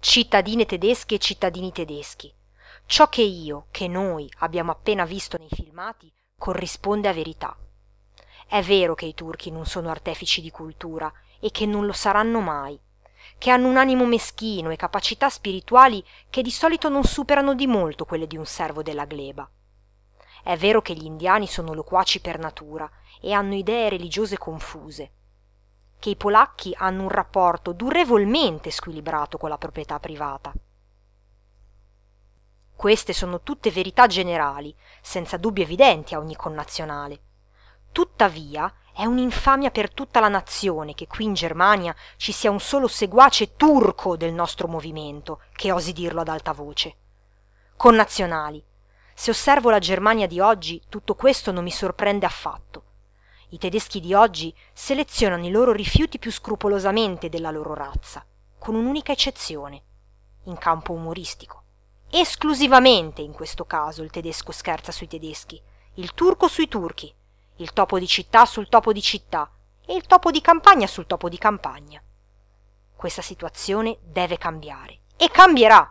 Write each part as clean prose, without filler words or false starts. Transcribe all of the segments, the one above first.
Cittadine tedesche e cittadini tedeschi, ciò che noi abbiamo appena visto nei filmati corrisponde a verità. È vero che i turchi non sono artefici di cultura e che non lo saranno mai, che hanno un animo meschino e capacità spirituali che di solito non superano di molto quelle di un servo della gleba. È vero che gli indiani sono loquaci per natura e hanno idee religiose confuse, che i polacchi hanno un rapporto durevolmente squilibrato con la proprietà privata. Queste sono tutte verità generali, senza dubbi evidenti a ogni connazionale. Tuttavia è un'infamia per tutta la nazione che qui in Germania ci sia un solo seguace turco del nostro movimento, che osi dirlo ad alta voce. Connazionali, se osservo la Germania di oggi, tutto questo non mi sorprende affatto. I tedeschi di oggi selezionano i loro rifiuti più scrupolosamente della loro razza, con un'unica eccezione, in campo umoristico. Esclusivamente in questo caso il tedesco scherza sui tedeschi, il turco sui turchi, il topo di città sul topo di città e il topo di campagna sul topo di campagna. Questa situazione deve cambiare e cambierà.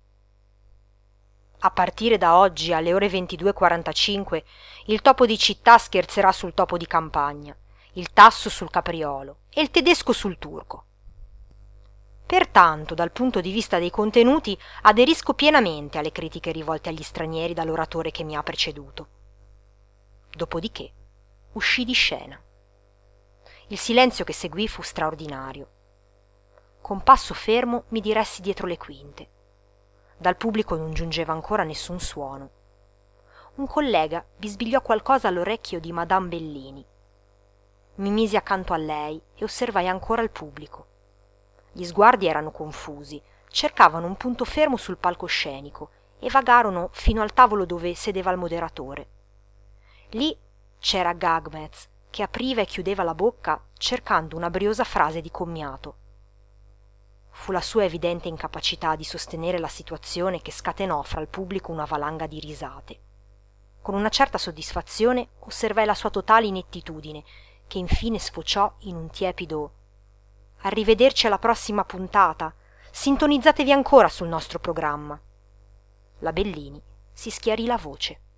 A partire da oggi alle ore 22:45 il topo di città scherzerà sul topo di campagna, il tasso sul capriolo e il tedesco sul turco. Pertanto, dal punto di vista dei contenuti, aderisco pienamente alle critiche rivolte agli stranieri dall'oratore che mi ha preceduto. Dopodiché uscì di scena. Il silenzio che seguì fu straordinario. Con passo fermo mi diressi dietro le quinte. Dal pubblico non giungeva ancora nessun suono. Un collega bisbigliò qualcosa all'orecchio di Madame Bellini. Mi misi accanto a lei e osservai ancora il pubblico. Gli sguardi erano confusi, cercavano un punto fermo sul palcoscenico e vagarono fino al tavolo dove sedeva il moderatore. Lì c'era Gagmez, che apriva e chiudeva la bocca cercando una briosa frase di commiato. Fu la sua evidente incapacità di sostenere la situazione che scatenò fra il pubblico una valanga di risate. Con una certa soddisfazione osservai la sua totale inettitudine, che infine sfociò in un tiepido «Arrivederci alla prossima puntata, sintonizzatevi ancora sul nostro programma». La Bellini si schiarì la voce.